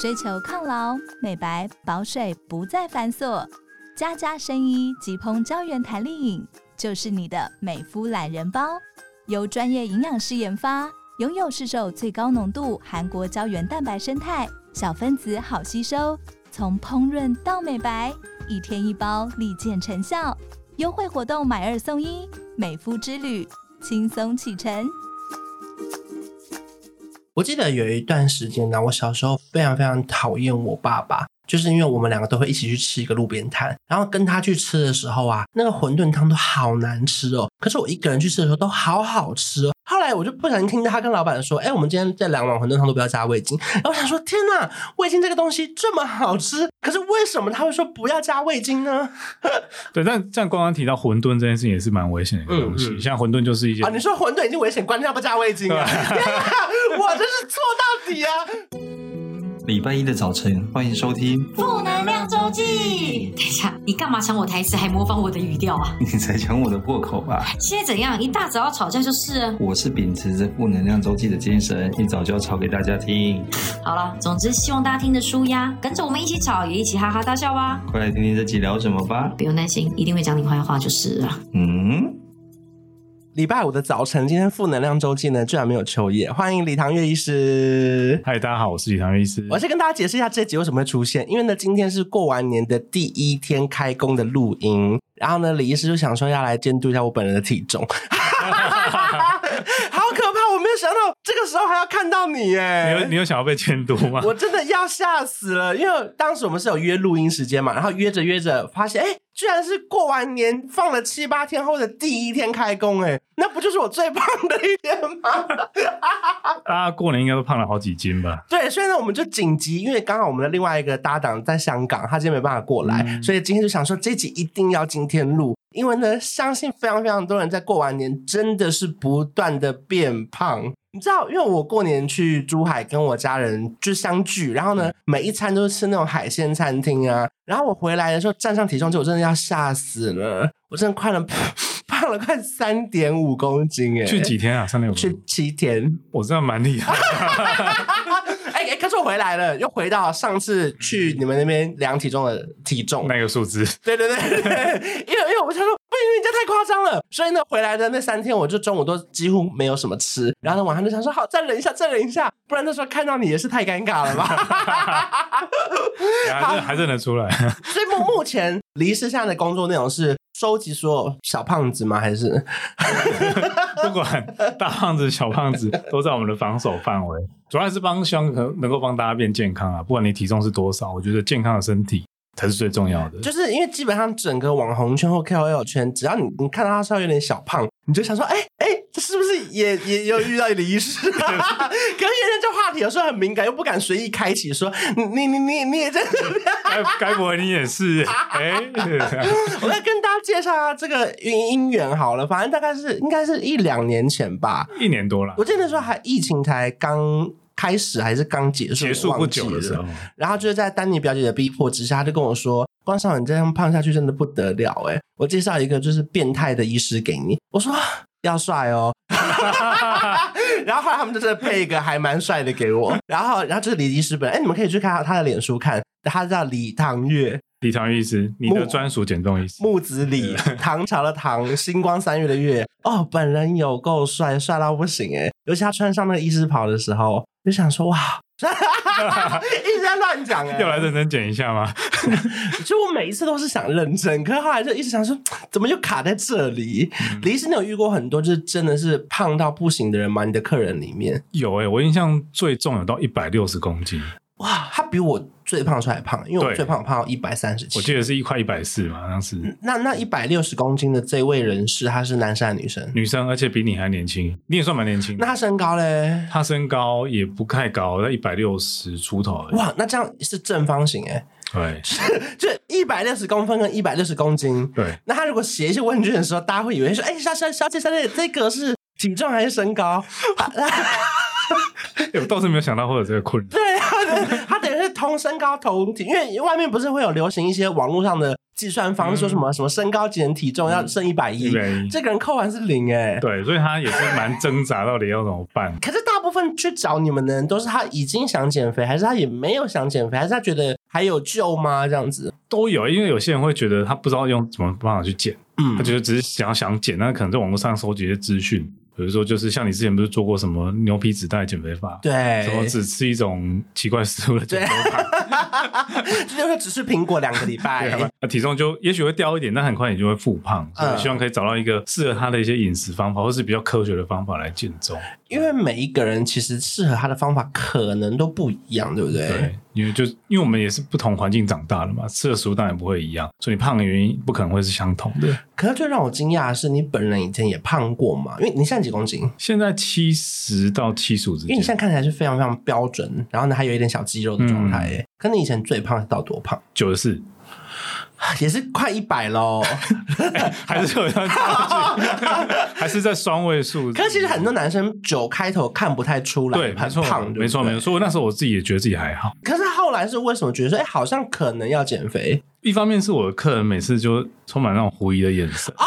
追求抗老、美白、保水不再繁琐，家家生医即烹胶原弹力饮就是你的美肤懒人包。由专业营养师研发，拥有市售最高浓度韩国胶原蛋白生态，小分子好吸收，从烹饪到美白，1天1包，立见成效。优惠活动买2送1，美肤之旅轻松启程。 我记得有一段时间呢，我小时候非常非常讨厌我爸爸，就是因为我们两个都会一起去吃一个路边摊，然后跟他去吃的时候啊，那个馄饨汤都好难吃哦，可是我一个人去吃的时候都好好吃哦。后来我就不小心听到他跟老板说，我们今天这2碗馄饨汤都不要加味精，然后我想说天哪，味精这个东西这么好吃，可是为什么他会说不要加味精呢？ 对，但这样刚刚提到馄饨这件事情也是蛮危险的一个东西，像馄饨就是一件你说馄饨已经危险，关键要不加味精啊？我真是错到底啊！ 礼拜一的早晨，欢迎收听负能量周记。等一下，你干嘛抢我台词还模仿我的语调啊？ 你才抢我的破口吧？ 现在怎样？一大早要吵架就是了。 我是秉持着负能量周记的精神，一早就要吵给大家听。 好了，总之希望大家听得舒压，跟着我们一起吵，也一起哈哈大笑吧。 快来听听这集聊什么吧。 不用担心，一定会讲你坏话就是了。 礼拜5的早晨，今天负能量周记呢，居然没有秋叶，欢迎李唐月医师。 嗨，大家好，我是李唐月医师。 我先跟大家解释一下这集为什么会出现，因为呢，今天是过完年的第1天开工的录音，然后呢，李医师就想说要来监督一下我本人的体重。好可怕！我没有想到这个时候还要看到你耶！ 你有想要被监督吗？ 我真的要吓死了，因为当时我们是有约录音时间嘛，然后约着发现居然是过完年放了7、8天后的第1天开工，那不就是我最胖的一天吗？ 大家过年应该都胖了好几斤吧？ 对，所以呢，我们就紧急，因为刚好我们的另外一个搭档在香港，他今天没办法过来，所以今天就想说这集一定要今天录。因为呢，相信非常非常多人在过完年真的是不断的变胖。你知道，因为我过年去珠海跟我家人就相聚，然后呢，每一餐都是吃那种海鲜餐厅啊。然后我回来的时候站上体重机，我真的要吓死了，我真的胖了快3.5公斤去几天啊？3.5公斤？ 去7天。我真的蛮厉害。 可是我回来了，又回到上次去你们那边量体重的体重那个数字。对， 因为我想说不行，这太夸张了，所以呢，回来的那3天我就中午都几乎没有什么吃，然后呢晚上就想说好再忍一下，不然那时候看到你也是太尴尬了吧。 还认得出来。 所以目前李医师现在的工作内容是收集所有小胖子吗？还是不管大胖子小胖子都在我们的防守范围，主要是希望能够帮大家变健康啊！不管你体重是多少，我觉得健康的身体才是最重要的。就是因为基本上整个网红圈或 KOL 圈，只要你看到他稍微有点小胖，你就想说这是不是也有遇到李医师？可是因为这话题有时候很敏感，又不敢随意开启，说你也在这边，该不会你也是？ 我再跟大家介绍一下这个因缘好了，反正大概应该是1-2年前吧，1年多了。我记得那时候疫情才刚开始还是刚结束不久的时候，然后就是在丹妮表姐的逼迫之下，他就跟我说关少你这样胖下去真的不得了我介绍一个就是变态的医师给你。我说要帅哦。然后后来他们就真的配一个还蛮帅的给我，然后就是李医师本人，你们可以去看他的脸书看，他叫李唐月医师，你的专属减重医师，木子李，唐朝的唐，星光3月的月。本人有够帅到不行尤其他穿上那个医师袍的时候，就想说哇。一直在乱讲要来认真减一下吗？ 就我每一次都是想认真，可是后来就一直想说怎么就卡在这里。李医师，你有遇过很多就是真的是胖到不行的人吗？你的客人里面有我印象最重有到160公斤。 哇，他比我最胖的时候还胖，因为我最胖到137， 我记得是快140嘛，当时。 那160公斤的这位人士，他是男生还是女生？女生，而且比你还年轻，你也算蛮年轻的。那他身高嘞？他身高也不太高，在160出头而已。哇，那这样是正方形对，就160公分跟160公斤。对，那他如果写一些问卷的时候，大家会以为说，小姐，这个是体重还是身高？我倒是没有想到会有这个困扰。对啊，他等于是同身高同体，因为外面不是会有流行一些网络上的计算方式，说什么身高减体重要剩110，这个人扣完是0对，所以他也是蛮挣扎到底要怎么办。可是大部部分去找你们的人都是他已经想减肥，还是他也没有想减肥，还是他觉得还有救吗？这样子都有，因为有些人会觉得他不知道用什么方法去减，他觉得只是想减，那可能在网络上收集一些资讯，比如说就是像你之前不是做过什么牛皮纸袋减肥法， 对， 什么只吃一种奇怪食物的减肥法， 就是只吃苹果2个礼拜， 体重就也许会掉一点，但很快你就会复胖，所以希望可以找到一个适合他的一些饮食方法，或是比较科学的方法来减重。 因为每一个人其实适合他的方法可能都不一样，对不对？ 对，因为我们也是不同环境长大的嘛，吃的食物当然不会一样，所以你胖的原因不可能会是相同的。 可是最让我惊讶的是，你本人以前也胖过嘛？因为你现在几公斤？ 现在70到75之间。 因为你现在看起来是非常非常标准，然后呢还有一点小肌肉的状态耶。可你以前最胖是到多胖？94。也是快100咯还是有还是在双位数。 可是其实很多男生9开头看不太出来， 对， 很胖， 没错。所以那时候我自己也觉得自己还好。 可是后来是为什么觉得说，好像可能要减肥？ 一方面是我的客人每次就充满那种狐疑的眼神。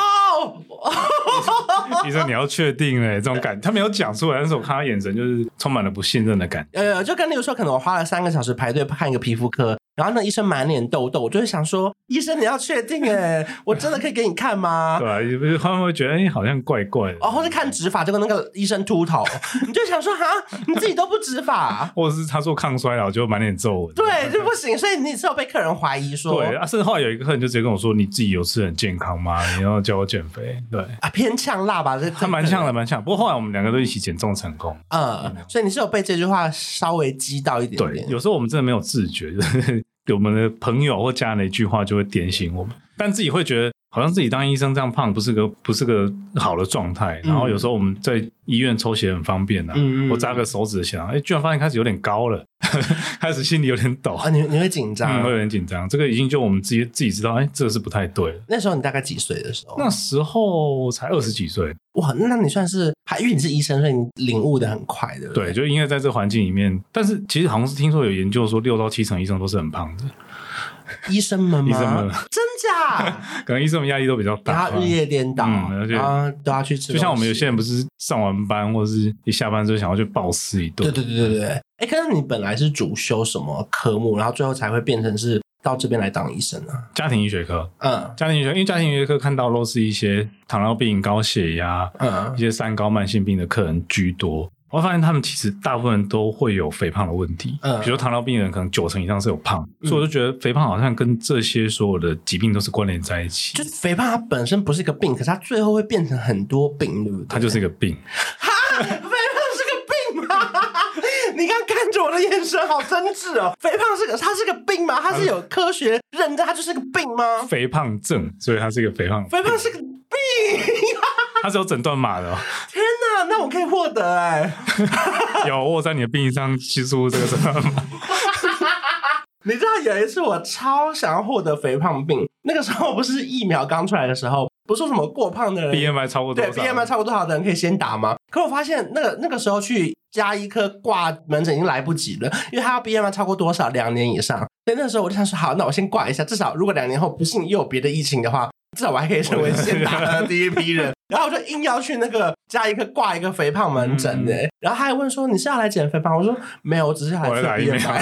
医生，你要确定这种感觉，他没有讲出来，但是我看他眼神就是充满了不信任的感觉。 就跟例如说，可能我花了3个小时排队看一个皮肤科，然后那医生满脸痘痘，我就会想说，医生你要确定我真的可以给你看吗？ 对啊，他们会觉得好像怪怪的。 或是看植发，就跟那个医生秃头，你就想说你自己都不植发， 或者是他做抗衰老就满脸皱纹， 对，就不行。所以你是有被客人怀疑说， 对啊，甚至后来有一个客人就直接跟我说，你自己有吃很健康吗？你要教我减肥？对啊，偏呛辣吧？ 他蛮呛的。不过后来我们2个都一起减重成功。 所以你是有被这句话稍微激到一点点。 对，有时候我们真的没有自觉，就是我们的朋友或家人的一句话就会点醒我们，但自己会觉得好像自己当医生这样胖不是个好的状态。然后有时候我们在医院抽血很方便我扎个手指的血，居然发现开始有点高了，开始心里有点抖你会紧张， 会有点紧张。这个已经就我们自己知道，这个是不太对了。 那时候你大概几岁的时候？ 那时候才20几岁。 哇，那你算是因为你是医生，所以你领悟的很快，对不对？ 对，就因为在这个环境里面，但是其实好像是听说有研究说6到7成医生都是很胖的。 医生们吗？ 医生们真假？ 可能医生们压力都比较大， 然后日夜颠倒， 而且都要去吃。 就像我们有些人不是上完班或者是一下班就想要去暴吃一顿。 对。可是你本来是主修什么科目，然后最后才会变成是到这边来当医生啊？ 家庭医学科。家庭医学，因为家庭医学科看到都是一些糖尿病、高血压、一些3高慢性病的客人居多。我发现他们其实大部分人都会有肥胖的问题，比如说糖尿病人可能90%以上是有胖，所以我就觉得肥胖好像跟这些所有的疾病都是关联在一起。 就是肥胖它本身不是一个病，可是它最后会变成很多病，对不对？ 它就是一个病。 肥胖是个病吗？你刚看着我的眼神好真挚哦。肥胖它是个病吗？它是有科学认证它就是个病吗？ 肥胖症，所以它是一个肥胖。 肥胖是个病。 它是有诊断码的。 天哪，那我可以获得有，我在你的病历上记述这个诊断码。 你知道有一次我超想要获得肥胖病，那个时候不是疫苗刚出来的时候，不是说什么过胖的人 BMI 超过多少？ 对 BMI 超过多少的人可以先打吗？可我发现那个时候去家医科挂门诊已经来不及了，因为他要 BMI 超过多少2年以上。所以那时候我就想说，好，那我先挂一下，至少如果2年后不幸又有别的疫情的话，至少我还可以成为先打的第一批人。然后我就硬要去那个家医科挂一个肥胖门诊然后他还问说你是要来减肥吗？我说没有，我只是要来测 BMI。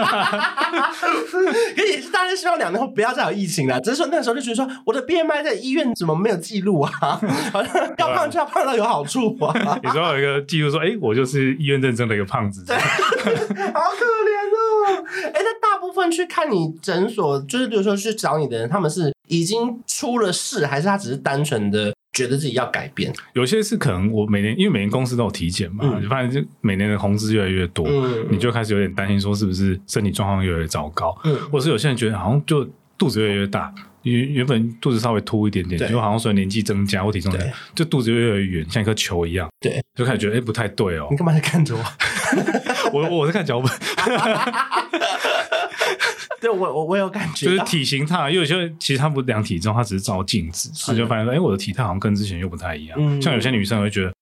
可也是大家希望2年后不要再有疫情了，只是说那时候就觉得说我的 BMI 在医院怎么没有记录啊？好像要胖就要胖到有好处啊。 你说有一个记录说我就是医院认证的一个胖子。 好可怜哦。那大部分去看你诊所，就是比如说去找你的人，他们是已经出了事，还是他只是单纯的觉得自己要改变？ 有些是可能我因为每年公司都有体检嘛，就发现每年的红字越来越多，你就开始有点担心说是不是身体状况越来越糟糕，或是有些人觉得好像就肚子越来越大，原本肚子稍微凸一点点，就好像随着年纪增加或体重增加，就肚子越来越圆，像一颗球一样，对，就开始觉得不太对哦。 你干嘛在看着我？我在看脚本。 对，我有感觉， 就是体型差，因为有些人其实他不量体重，他只是照镜子，他就发现说，我的体态好像跟之前又不太一样。像有些女生会觉得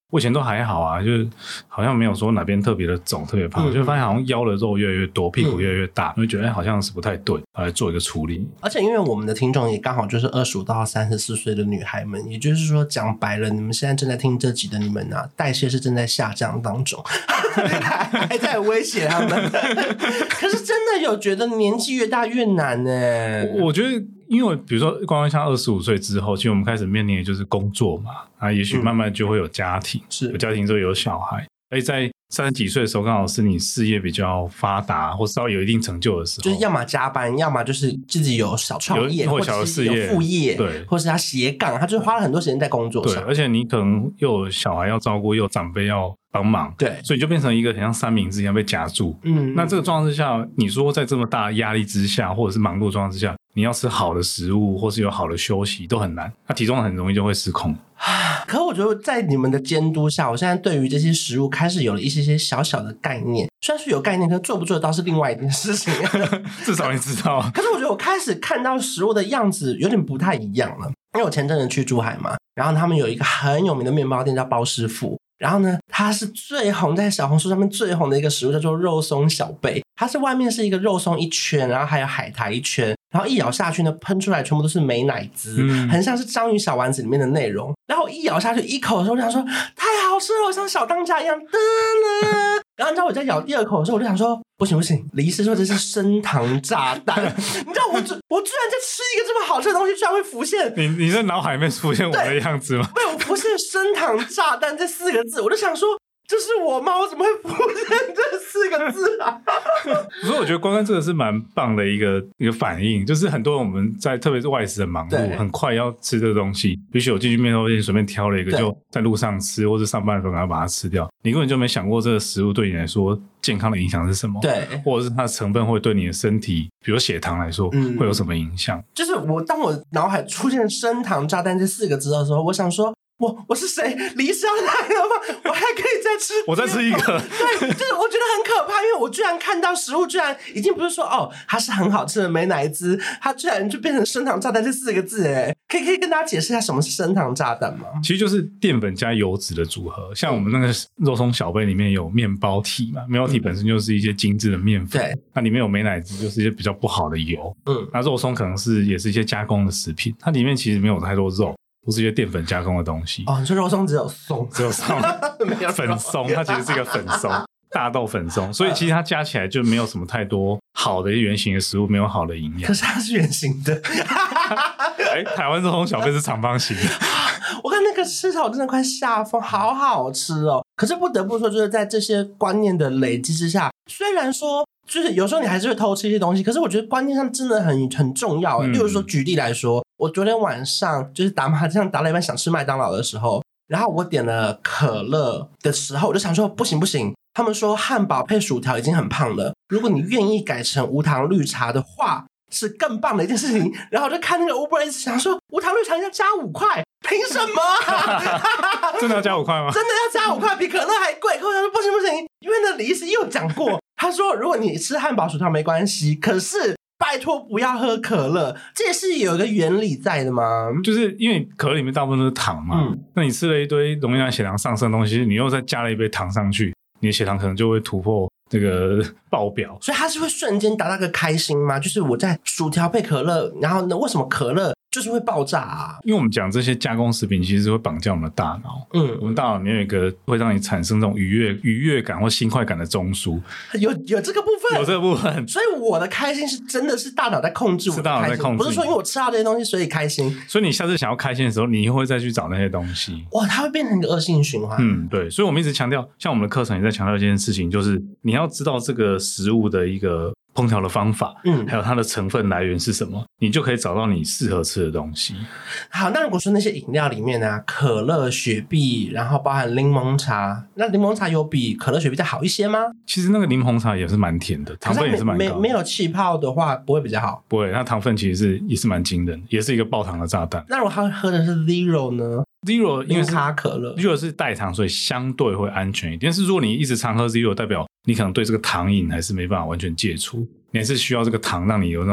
我以前都还好啊，就是好像没有说哪边特别的肿特别胖，就发现好像腰的肉越来越多，屁股越来越大，就觉得好像是不太对，来做一个处理。 而且因为我们的听众也刚好就是25到34岁的女孩们，也就是说讲白了，你们现在正在听这集的你们啊，代谢是正在下降当中，还在威胁他们。可是真的有觉得年纪越大越难呢？ 我觉得因为比如说光光像25岁之后，其实我们开始面临的就是工作嘛，也许慢慢就会有家庭，是有家庭之后有小孩，而且在30几岁的时候刚好是你事业比较发达或稍微有一定成就的时候， 就是要么加班，要么就是自己有小创业或小的事业有副业， 对， 或是他斜杠，他就花了很多时间在工作上， 对，而且你可能又有小孩要照顾，又有长辈要帮忙， 对， 所以就变成一个很像三明治一样被夹住。那这个状况之下，你说在这么大的压力之下，或者是忙碌的状况之下，你要吃好的食物或是有好的休息都很难，那体重很容易就会失控。 可我觉得在你们的监督下，我现在对于这些食物开始有了一些小小的概念，虽然是有概念，可是做不做得到是另外一件事情。 至少你知道。 可是我觉得我开始看到食物的样子有点不太一样了，因为我前阵子去珠海嘛，然后他们有一个很有名的面包店叫包师傅，然后呢它是最红，在小红书上面最红的一个食物叫做肉松小贝，它是外面是一个肉松一圈，然后还有海苔一圈，然后一咬下去呢，喷出来全部都是美乃滋，很像是章鱼小丸子里面的内容。然后我一咬下去一口的时候，我想说太好吃了，我像小当家一样的了。然后你知道我在咬第二口的时候，我就想说不行不行，李医师说这是升糖炸弹。你知道我居然在吃一个这么好吃的东西，居然会浮现你在脑海里面出现我的样子吗？ 没有，浮现升糖炸弹这4个字，我就想说这是我吗？我怎么会浮现这4个字啊？ 所以我觉得光光这个是蛮棒的一个反应，就是很多人我们在特别是外食的忙碌，很快要吃这个东西，比如我进去面包店随便挑了一个，就在路上吃，或是上班的时候赶快把它吃掉，你根本就没想过这个食物对你来说健康的影响是什么，对，或者是它的成分会对你的身体，比如血糖来说，会有什么影响？就是当我脑海出现升糖炸弹这4个字的时候，我想说我是谁？李医师要来了吗？我还可以再吃， 我再吃一个。 对，就是我觉得很可怕，因为我居然看到食物，居然已经不是说它是很好吃的美乃滋，它居然就变成升糖炸弹这4个字，可以跟大家解释一下什么是升糖炸弹吗？ 其实就是淀粉加油脂的组合，像我们那个肉松小贝里面有面包体嘛，面包体本身就是一些精致的面粉，对，那里面有美乃滋，就是一些比较不好的油，那肉松可能也是一些加工的食品，它里面其实没有太多肉。不是一些淀粉加工的东西你说肉松只有松没有粉松，它其实是一个粉松，大豆粉松，所以其实它加起来就没有什么太多好的圆形的食物，没有好的营养。 可是它是圆形的。 台湾肉松小贝是长方形的。 我看那个吃起来真的快下风，好好吃哦。可是不得不说，就是在这些观念的累积之下，虽然说就是有时候你还是会偷吃一些东西，可是我觉得观念上真的很重要。例如说举例来说，我昨天晚上就是打麻将打了一半想吃麦当劳的时候，然后我点了可乐的时候，我就想说不行，他们说汉堡配薯条已经很胖了，如果你愿意改成无糖绿茶的话是更棒的一件事情。然后我就看那个 Uber Eats 想说无糖绿茶要加5块，凭什么真的要加5块吗？ 真的要加5块，比可乐还贵。可我想说不行，因为那李医师又讲过，他说如果你吃汉堡薯条没关系，可是拜托不要喝可乐，这也是有一个原理在的吗？ 就是因为可乐里面大部分都是糖嘛，那你吃了一堆容易让血糖上升的东西，你又再加了一杯糖上去，你的血糖可能就会突破这个爆表。 所以它是会瞬间达到个开心吗？就是我在薯条配可乐，然后呢为什么可乐就是会爆炸啊？ 因为我们讲这些加工食品其实会绑架我们的大脑，我们大脑里面有一个会让你产生这种愉悦感或新快感的中枢， 有这个部分， 有这个部分。 所以我的开心是真的是大脑在控制我的开心，是大脑在控制，不是说因为我吃到这些东西所以开心。 所以你下次想要开心的时候，你会再去找那些东西， 哇，它会变成一个恶性循环。 对，所以我们一直强调，像我们的课程也在强调一件事情，就是你要知道这个食物的一个烹调的方法，还有它的成分来源是什么，你就可以找到你适合吃的东西。 好，那如果说那些饮料里面啊，可乐、雪碧，然后包含柠檬茶，那柠檬茶有比可乐、雪碧再好一些吗？ 其实那个柠檬茶也是蛮甜的，糖分也是蛮高的。 没有气泡的话，不会比较好？不会，它糖分其实也是蛮惊人，也是一个爆糖的炸弹。 那如果他喝的是 Zero 呢？Zero 因为是可乐 ，Zero 是代糖，所以相对会安全一点。但是如果你一直常喝 Zero， 代表你可能对这个糖瘾还是没办法完全戒除，你还是需要这个糖让你有那种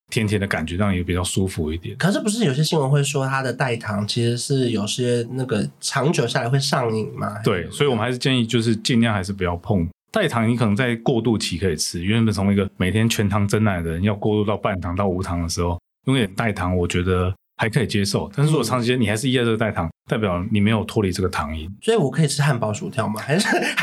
甜甜的感觉，让你比较舒服一点。 可是不是有些新闻会说它的代糖其实是有些那个长久下来会上瘾吗？ 对，所以我们还是建议就是尽量还是不要碰代糖。你可能在过渡期可以吃，原本从一个每天全糖珍奶的人要过渡到半糖到无糖的时候，用一点代糖我觉得还可以接受。但是如果长时间你还是依赖这个代糖，代表你没有脱离这个糖瘾。 所以我可以吃汉堡薯条吗？还是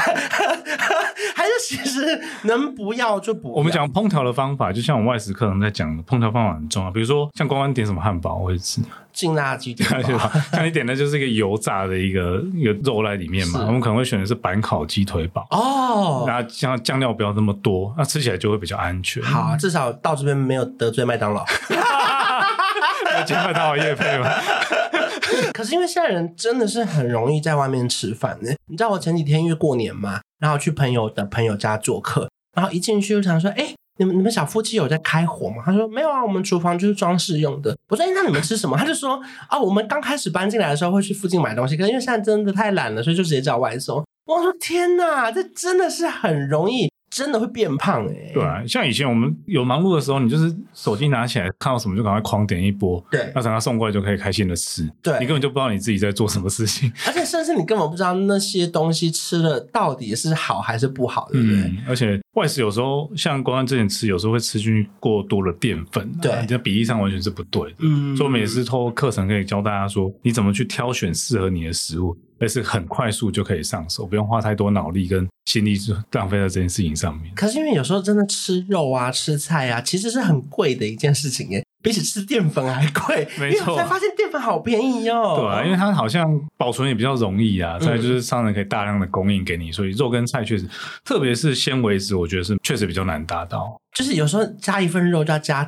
其实能不要就不要。 我们讲烹调的方法，就像我们外食课程在讲的，烹调方法很重要。比如说像关关点什么汉堡，我会吃劲辣鸡腿堡， 像你点的就是一个油炸的一个肉在里面嘛，我们可能会选的是板烤鸡腿堡哦，然后像酱料不要那么多，那吃起来就会比较安全。 好啊，至少到这边没有得罪麦当劳。 接麦当劳业配吗？ 可是因为现在人真的是很容易在外面吃饭呢。你知道我前几天因为过年嘛，然后去朋友的朋友家做客，然后一进去就想说，你们小夫妻有在开火吗？他说没有啊，我们厨房就是装饰用的。我说那你们吃什么？他就说我们刚开始搬进来的时候会去附近买东西，可是因为现在真的太懒了，所以就直接叫外送。我说天哪，这真的是很容易真的会变胖对啊，像以前我们有忙碌的时候，你就是手机拿起来看到什么就赶快狂点一波， 对， 那等他送过来就可以开心的吃， 对， 你根本就不知道你自己在做什么事情， 而且甚至你根本不知道那些东西吃了到底是好还是不好，对不对？ 而且外食有时候像关关之前吃，有时候会吃进去过多的淀粉， 对， 你的比例上完全是不对的。所以我们也是透过课程可以教大家说，你怎么去挑选适合你的食物，而是很快速就可以上手，不用花太多脑力跟心力浪费在这件事情上面。 可是因为有时候真的吃肉啊吃菜啊其实是很贵的一件事情耶，比起吃淀粉还贵。 没错， 因为我才发现淀粉好便宜哦。 对啊，因为它好像保存也比较容易啊，再来就是商人可以大量的供应给你，所以肉跟菜确实，特别是纤维质，我觉得是确实比较难达到。 就是有时候加一份肉就要加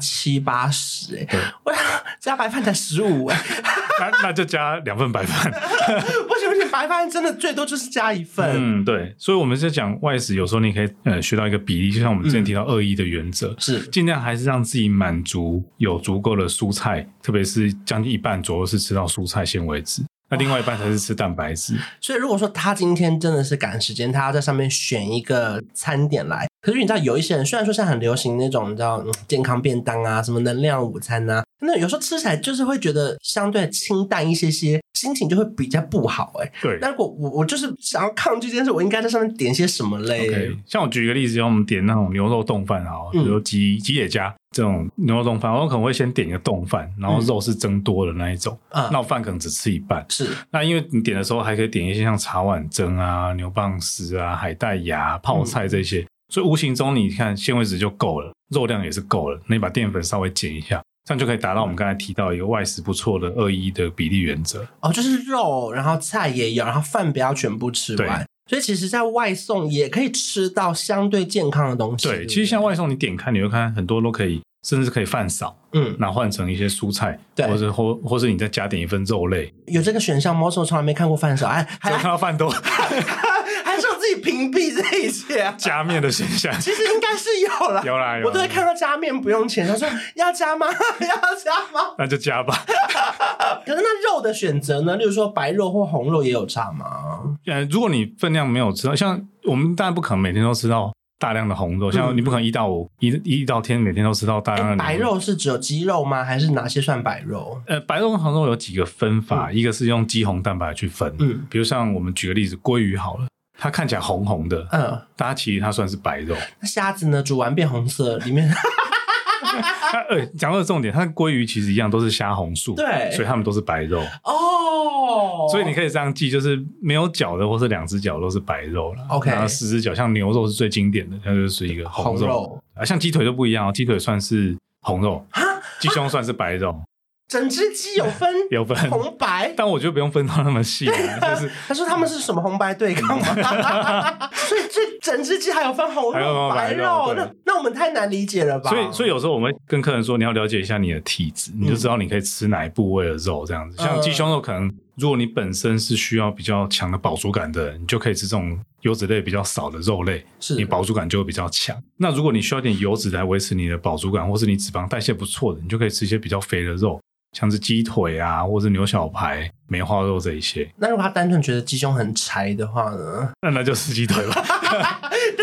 70-80我加白饭才15 那就加2份白饭。 不行，白饭真的最多就是加1份。 对，所以我们在讲外食，有时候你可以学到一个比例，就像我们之前提到2:1的原则， 是尽量还是让自己满足有足够的蔬菜，特别是将近一半左右是吃到蔬菜纤维质。那另外一半才是吃蛋白质。 所以如果说他今天真的是赶时间，他要在上面选一个餐点来，可是你知道有一些人虽然说现在很流行那种你知道健康便当啊，什么能量午餐啊，那有时候吃起来就是会觉得相对清淡一些些，心情就会比较不好对， 那如果我就是想要抗拒这件事，我应该在上面点些什么类 ？OK， 像我举一个例子，我们点那种牛肉冻饭比如吉野家这种牛肉冻饭，我可能会先点一个冻饭，然后肉是增多的那一种，那我饭可能只吃一半。 是， 那因为你点的时候还可以点一些像茶碗蒸啊、牛蒡丝啊、海带芽、泡菜这些，所以无形中你看纤维质就够了，肉量也是够了，那你把淀粉稍微减一下，这样就可以达到我们刚才提到一个外食不错的2:1的比例原则。 就是肉，然后菜也有，然后饭不要全部吃完。所以其实在外送也可以吃到相对健康的东西。 对，其实像外送你点开你会看很多都可以，甚至可以饭少，然后换成一些蔬菜，或是你再加点一份肉类， 有这个选项吗？我从来没看过饭少，还看到饭多。 还是我自己屏蔽这一切加面的选项其实应该是有啦， 有啦， 我都会看到加面不用钱，他说要加吗？要加吗？ 那就加吧。 可是那肉的选择呢？例如说白肉或红肉也有差吗？ 如果你分量没有吃到，像我们当然不可能每天都吃到大量的红肉，像你不可能1到5一到天每天都吃到大量的白肉是只有鸡肉吗？还是哪些算白肉？ 白肉跟红肉有几个分法，一个是用肌红蛋白去分，比如像我们举个例子，鲑鱼好了，它看起来红红的，但它其实它算是白肉。 那虾子呢？煮完变红色，里面讲到重点，它的鲑鱼其实一样都是虾红素， 对， 所以它们都是白肉所以你可以这样记，就是没有脚的或是2只脚都是白肉啦。 OK， 然后4只脚，像牛肉是最经典的，它就是一个红肉像鸡腿都不一样鸡腿算是红肉，鸡胸算是白肉。 整只鸡有分红白， 但我觉得不用分到那么细就是他说他们是什么红白对抗吗？所以整只鸡还有分红肉白肉，那我们太难理解了吧？ 所以有时候我们会跟客人说，你要了解一下你的体质，你就知道你可以吃哪一部位的肉这样子。像鸡胸肉可能如果你本身是需要比较强的饱足感的人，你就可以吃这种油脂类比较少的肉类，你饱足感就会比较强。那如果你需要一点油脂来维持你的饱足感，或是你脂肪代谢不错的，你就可以吃一些比较肥的肉，像是鸡腿啊，或是牛小排、梅花肉这一些。 那如果他单纯觉得鸡胸很柴的话呢？ 那就吃鸡腿吧。 只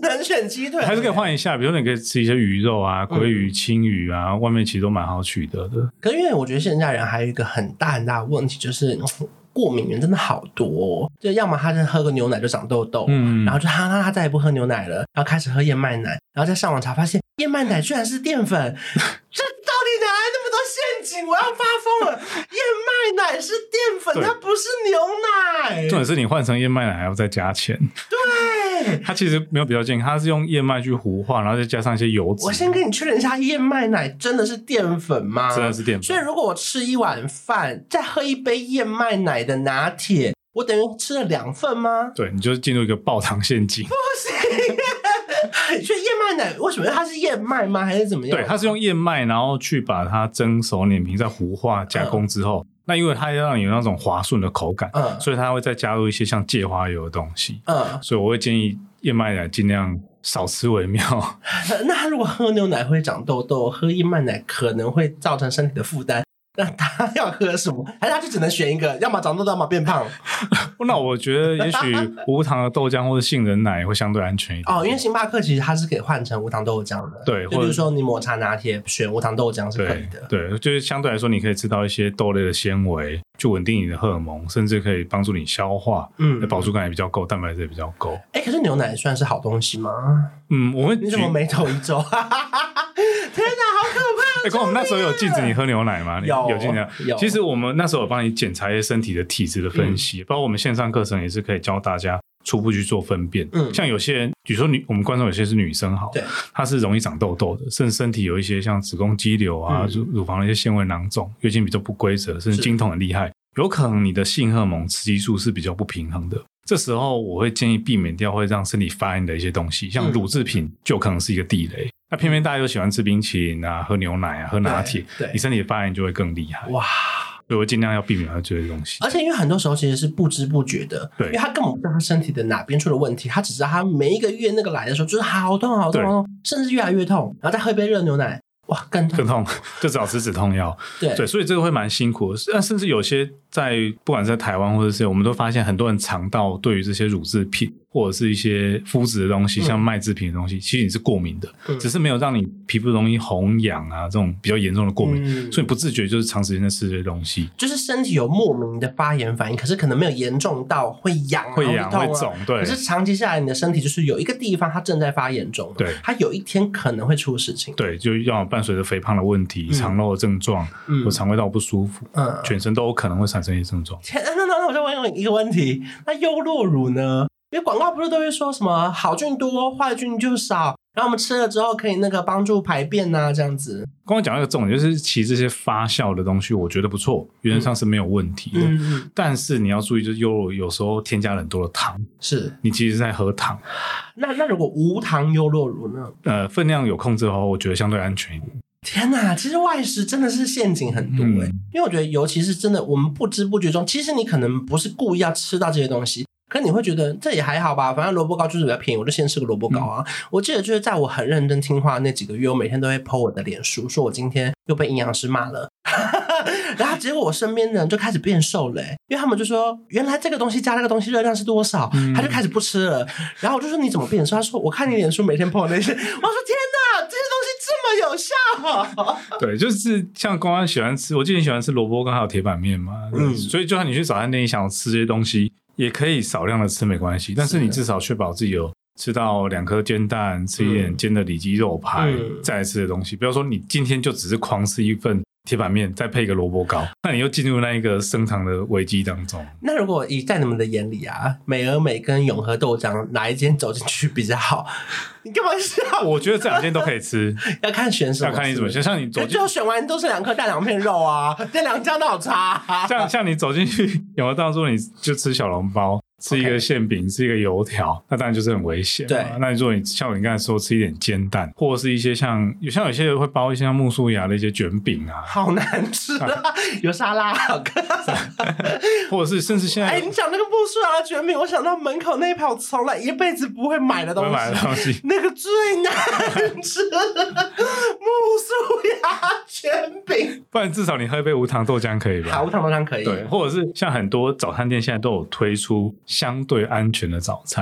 能选鸡腿， 还是可以换一下，比如说你可以吃一些鱼肉啊、鲑鱼、青鱼啊，外面其实都蛮好取得的。 可是因为我觉得现在人还有一个很大的问题，就是过敏源真的好多就要么他就喝个牛奶就长痘痘，然后就他再也不喝牛奶了，然后开始喝燕麦奶，然后再上网查发现燕麦奶居然是淀粉，这到底哪来那么多陷阱？我要发疯了！燕麦奶是淀粉，它不是牛奶。 重点是你换成燕麦奶还要再加钱。 对， 它其实没有比较健康，它是用燕麦去糊化，然后再加上一些油脂。 我先跟你确认一下，燕麦奶真的是淀粉吗？ 真的是淀粉。 所以如果我吃一碗饭，再喝一杯燕麦奶的拿铁，我等于吃了2份吗？ 对，你就进入一个爆糖陷阱。 不行。所以燕麦奶为什么它是燕麦吗？还是怎么样？ 对，它是用燕麦，然后去把它蒸熟、碾平，再糊化加工之后，那因为它要让你有那种滑顺的口感，所以它会再加入一些像芥花油的东西。所以我会建议燕麦奶尽量少吃为妙。 那他如果喝牛奶会长痘痘，喝燕麦奶可能会造成身体的负担。那他要喝什么？还是他就只能选一个，要么长痘痘，要么变胖？ 那我觉得也许无糖的豆浆或者杏仁奶会相对安全一点。 因为星巴克其实它是可以换成无糖豆浆的。对，就比如说你抹茶拿铁选无糖豆浆是可以的。对， 就是相对来说你可以吃到一些豆类的纤维，去稳定你的荷尔蒙，甚至可以帮助你消化，饱足感也比较够，蛋白质也比较够。 可是牛奶算是好东西吗？你怎么眉头一皱？天哪，好可怕！ 跟我们那时候有禁止你喝牛奶吗？ 有禁止。其实我们那时候有帮你检查一些身体的体质的分析，包括我们线上课程也是可以教大家初步去做分辨。像有些人，比如说我们观众有些是女生好，她是容易长痘痘的，甚至身体有一些像子宫肌瘤啊、乳房的一些纤维囊肿、月经比较不规则，甚至经痛很厉害，有可能你的性荷尔蒙雌激素是比较不平衡的。这时候我会建议避免掉会让身体发炎的一些东西，像乳制品就可能是一个地雷。那偏偏大家都喜欢吃冰淇淋啊、喝牛奶啊、喝拿铁，你身体的发炎就会更厉害。哇！所以我尽量要避免这些东西。 而且因为很多时候其实是不知不觉的，因为他根本不知道他身体的哪边出了问题，他只知道他每一个月那个来的时候就是好痛好痛好痛，甚至越来越痛，然后再喝一杯热牛奶，哇，更痛， 就只好吃止痛药。对，所以这个会蛮辛苦的。甚至有些不管在台湾或者是我们都发现很多人肠道对于这些乳制品或者是一些麸质的东西，像麦制品的东西，其实你是过敏的，只是没有让你皮肤容易红痒啊这种比较严重的过敏，所以你不自觉就是长时间的吃这些东西， 就是身体有莫名的发炎反应，可是可能没有严重到会痒会肿，对。 可是长期下来，你的身体就是有一个地方它正在发炎中，对，它有一天可能会出事情， 对，就要伴随着肥胖的问题、肠漏的症状，或肠胃道不舒服，全身都有可能会产生一些症状。 那我就问一个问题，那优酪乳呢？因为广告不是都会说什么好菌多坏菌就少，然后我们吃了之后可以帮助排便啊这样子。 刚刚讲一个重点，就是其实这些发酵的东西我觉得不错，原则上是没有问题的，但是你要注意，就是优酪乳有时候添加了很多的糖，是你其实在喝糖。 那如果无糖优酪乳呢？ 分量有控制的话，我觉得相对安全一点。 天哪，其实外食真的是陷阱很多因为我觉得尤其是真的我们不知不觉中，其实你可能不是故意要吃到这些东西，可你会觉得这也还好吧，反正萝卜糕就是比较便宜，我就先吃个萝卜糕啊。我记得就是在我很认真听话那几个月，我每天都会 po 我的脸书，说我今天又被营养师骂了然后结果我身边的人就开始变瘦了因为他们就说原来这个东西加那个东西热量是多少，他就开始不吃了。然后我就说你怎么变瘦？他说我看你脸书每天 po 那些，我说天哪，这些东西这么有效对，就是像公安喜欢吃，我记得你喜欢吃萝卜糕还有铁板面嘛，所以就算你去早餐店你想吃这些东西也可以少量的吃没关系，但是你至少确保自己有吃到2颗煎蛋，吃一点煎的里脊肉排，再来吃的东西。不要说你今天就只是狂吃一份铁板面再配一个萝卜糕，那你又进入那一个升糖的危机当中。 那如果在你们的眼里啊，美而美跟永和豆浆哪一间走进去比较好？你干嘛笑？ 我觉得这2间都可以吃要看选什么， 要看你怎么选。像你走进最后选完都是2颗蛋2片肉啊，这2家都好差像你走进去永和豆浆，你就吃小笼包，吃一个馅饼，吃一个油条，那当然就是很危险。对，那如果你像你刚才说吃一点煎蛋，或者是一些像有些人会包一些像木薯芽的一些卷饼啊， 好难吃有沙拉或者是甚至现在你讲那个木薯芽的卷饼，我想到门口那一排我从来一辈子不会买的东西，那个最难吃木薯芽卷饼。 不然至少你喝一杯无糖豆浆可以吧？ 好，无糖豆浆可以。 对，或者是像很多早餐店现在都有推出相对安全的早餐，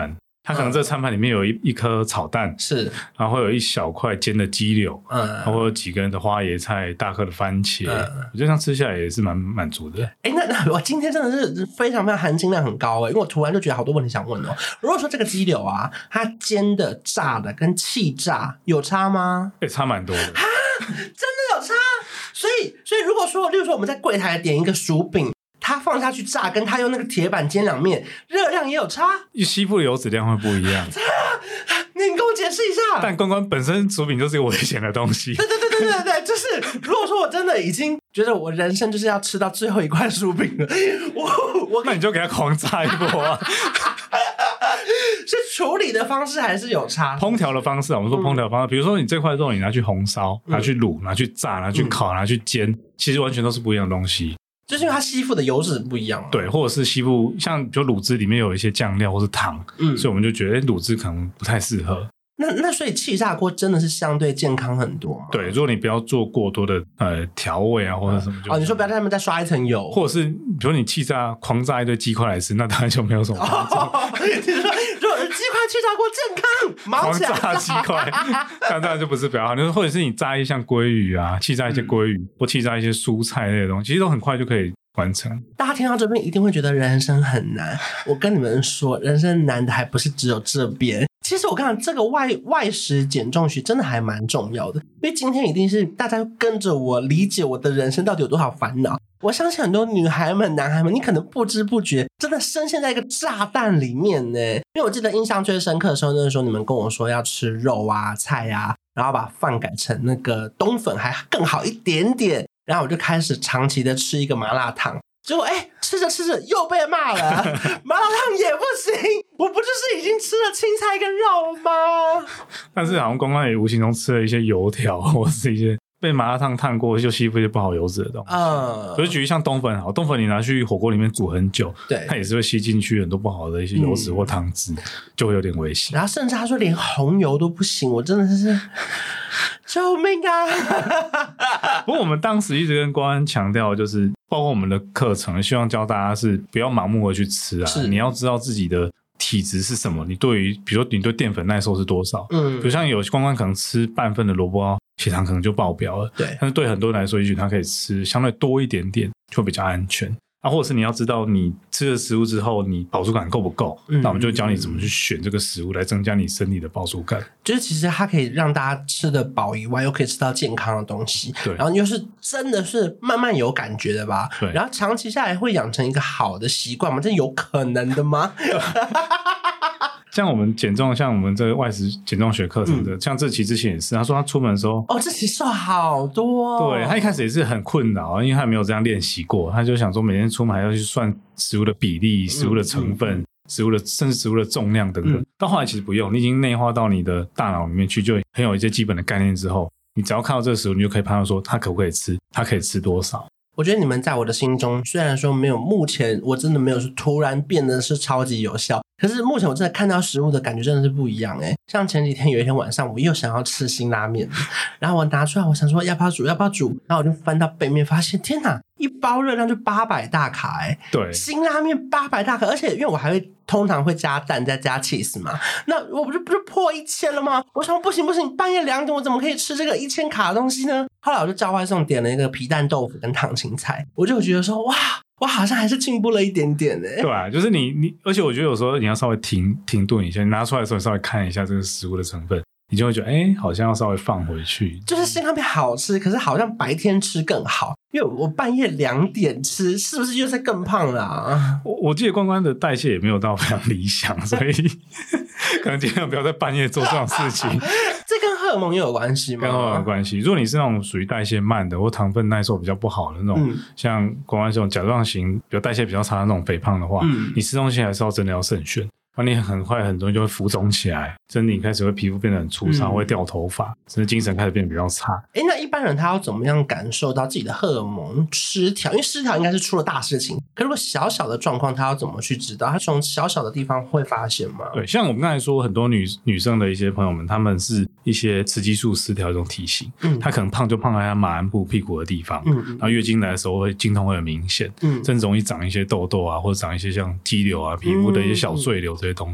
它可能这餐盘里面有一颗炒蛋， 是， 然后会有一小块煎的鸡柳，然后会有几根的花椰菜，大颗的番茄，我觉得这样吃下来也是蛮满足的。 那我今天真的是非常非常含金量很高因为我突然就觉得好多问题想问哦。如果说这个鸡柳啊，它煎的、炸的跟气炸有差吗？ 差蛮多的。 啊，真的有差？所以如果说，例如说我们在柜台点一个薯饼，它放下去炸，跟它用那个铁板煎两面，热量也有差， 吸附的油脂量会不一样。 你跟我解释一下。 但关关本身薯饼就是有危险的东西。 对，就是如果说我真的已经觉得我人生就是要吃到最后一块薯饼了， 那你就给它狂炸一波啊。 是处理的方式还是有差？ 烹调的方式，我们说烹调方式，比如说你这块肉你拿去红烧，拿去卤，拿去炸，拿去烤，拿去煎，其实完全都是不一样的东西。 就是因为它吸附的油脂不一样， 对，或者是吸附像就卤汁里面有一些酱料或是糖，所以我们就觉得卤汁可能不太适合。 那所以气炸锅真的是相对健康很多吗？ 对，如果你不要做过多的调味啊或者什么你说不要在他们再刷一层油， 或者是比如你气炸狂炸一堆鸡块来吃，那当然就没有什么帮助。 你说如果鸡块气炸锅健康， 狂炸鸡块，那当然就不是比较好。或者是你炸一像鲑鱼啊，气炸一些鲑鱼，或气炸一些蔬菜类的东西，其实都很快就可以完成。 大家听到这边一定会觉得人生很难，我跟你们说，人生难的还不是只有这边。其实我看这个外食减重学真的还蛮重要的，因为今天一定是大家跟着我理解我的人生到底有多少烦恼。我相信很多女孩们、男孩们，你可能不知不觉真的深陷在一个炸弹里面呢。因为我记得印象最深刻的时候，那时候你们跟我说要吃肉啊、菜啊，然后把饭改成那个冬粉还更好一点点，然后我就开始长期的吃一个麻辣烫。结果吃着吃着又被骂了，麻辣烫也不行，我不就是已经吃了青菜跟肉吗？ 但是好像刚刚也无形中吃了一些油条或是一些被麻辣烫烫过就吸附一些不好油脂的东西。比如举例像冬粉好，冬粉你拿去火锅里面煮很久，对，它也是会吸进去很多不好的一些油脂或汤汁，就会有点危险。 然后甚至他说连红油都不行，我真的是救命啊！ 不过我们当时一直跟关安强调，就是包括我们的课程，希望教大家是不要盲目的去吃啊，你要知道自己的体质是什么，你对于比如说你对淀粉耐受是多少，比如像有关关可能吃半份的萝卜糕，血糖可能就爆表了，对，但是对很多人来说，也许他可以吃相对多一点点，就比较安全。或者是你要知道你吃了食物之后你饱足感够不够，那我们就教你怎么去选这个食物来增加你身体的饱足感。 就是其实它可以让大家吃得饱以外，又可以吃到健康的东西，对，然后又是真的是慢慢有感觉的吧，对，然后长期下来会养成一个好的习惯吗？这有可能的吗？ 像我们减重，像我们这个外食减重学课程的，像志奇之前也是，他说他出门的时候， 志奇瘦好多， 对，他一开始也是很困扰，因为他没有这样练习过，他就想说每天出门还要去算食物的比例、食物的成分、食物的甚至食物的重量等等。到后来其实不用，你已经内化到你的大脑里面去，就很有一些基本的概念之后，你只要看到这个食物，你就可以判断说它可不可以吃，它可以吃多少。 我觉得你们在我的心中，虽然说没有，目前我真的没有说突然变得是超级有效，可是目前我真的看到食物的感觉真的是不一样像前几天有一天晚上我又想要吃辛拉面，然后我拿出来我想说要不要煮，然后我就翻到背面发现天哪，一包热量就800大卡对，辛拉面800大卡，而且因为我还会通常会加蛋再加 cheese 嘛，那我不是破1000了吗？我想不行，半夜2点我怎么可以吃这个1000卡的东西呢？后来我就叫外送点了一个皮蛋豆腐跟烫青菜，我就觉得说哇，我好像还是进步了一点点对啊，就是你而且我觉得有时候你要稍微停顿一下，你拿出来的时候稍微看一下这个食物的成分，你就会觉得好像要稍微放回去。 就是辛拉面好吃，可是好像白天吃更好，因为我半夜2点吃，是不是又在更胖啦？ 我记得关关的代谢也没有到非常理想，所以可能尽量不要在半夜做这种事情。 这跟荷尔蒙有关系吗？ 跟荷尔蒙有关系。如果你是那种属于代谢慢的或糖分耐受比较不好的那种，像关关这种甲状型比如代谢比较差的那种肥胖的话，你吃东西还是要真的要慎选。你很快很多人就会浮肿起来，真的你开始会皮肤变得很粗糙，会掉头发，甚至精神开始变得比较差。 那一般人他要怎么样感受到自己的荷尔蒙失调？因为失调应该是出了大事情，可如果小小的状况他要怎么去知道？他从小小的地方会发现吗？ 对，像我们刚才说很多女生的一些朋友们，他们是一些雌激素失调一种体型，她可能胖就胖在她马鞍部屁股的地方，然后月经来的时候会经痛会很明显，甚至容易长一些痘痘啊，或者长一些像肌瘤啊、皮肤的一些小赘瘤这些东西。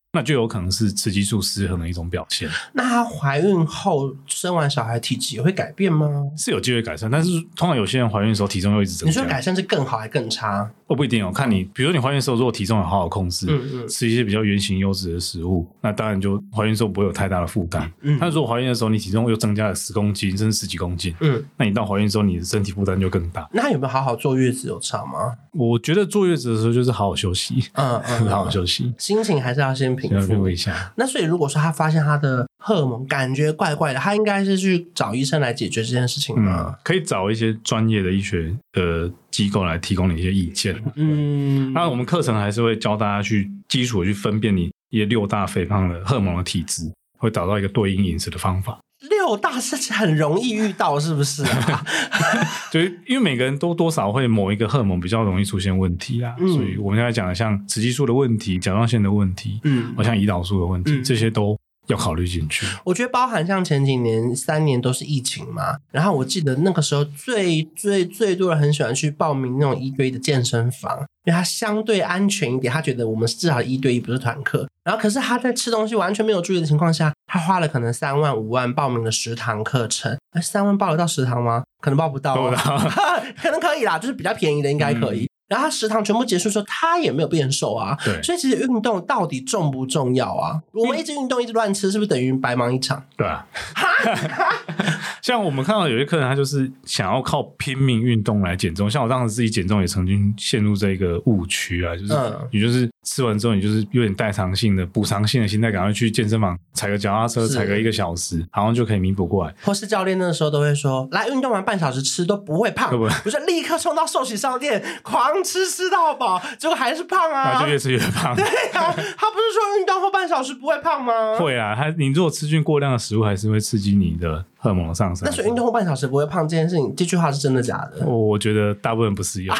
那就有可能是雌激素失衡的一种表现。 那她怀孕后生完小孩体质也会改变吗？ 是有机会改善，但是通常有些人怀孕的时候体重又一直增加。 你说改善是更好还更差？ 不一定哦，看你，比如说你怀孕的时候如果体重有好好控制，吃一些比较原型优质的食物，那当然就怀孕的时候不会有太大的负担。但如果怀孕的时候你体重又增加了10公斤甚至10几公斤，那你到怀孕的时候你的身体负担就更大。 那有没有好好坐月子有差吗？ 我觉得坐月子的时候就是好好休息，好好休息， 心情还是要先平复一下。 那所以如果说他发现他的荷尔蒙感觉怪怪的，他应该是去找医生来解决这件事情吗？ 可以找一些专业的医学的机构来提供你一些意见。那我们课程还是会教大家去基础去分辨你一些6大肥胖的荷尔蒙的体质，会找到一个对应饮食的方法。 6大是很容易遇到是不是啊？ 就是因为每个人都多少会某一个荷尔蒙比较容易出现问题啦，所以我们现在讲的像雌激素的问题、甲状腺的问题，像胰岛素的问题，这些都要考虑进去。 我觉得包含像前几年3年都是疫情嘛，然后我记得那个时候最多人很喜欢去报名那种1对1的健身房，因为它相对安全一点，他觉得我们至少1对1不是团课。然后可是他在吃东西完全没有注意的情况下，他花了可能3万5万报名了10堂课程。3万报得到10堂吗？可能报不到可能可以啦，就是比较便宜的应该可以。然后他10堂全部结束之后，他也没有变瘦啊。 对， 所以其实运动到底重不重要啊？我们一直运动一直乱吃，是不是等于白忙一场？ 对啊。像我们看到有些客人，他就是想要靠拼命运动来减重。像我当时自己减重也曾经陷入这个误区啊，就是你就是吃完之后，你就是有点代偿性的、补偿性的心态，赶快去健身房踩个脚踏车，踩个1个小时，好像就可以弥补过来。 或是教练那个时候都会说，来运动完半小时吃都不会胖，我就立刻冲到寿喜烧店狂吃到饱，结果还是胖啊， 那就越吃越胖。 对啊，他不是说运动后半小时不会胖吗？ 会啊，你如果吃进过量的食物，还是会刺激你的荷尔蒙的上升。 那所以运动后半小时不会胖这件事情，这句话是真的假的？ 我觉得大部分不适用。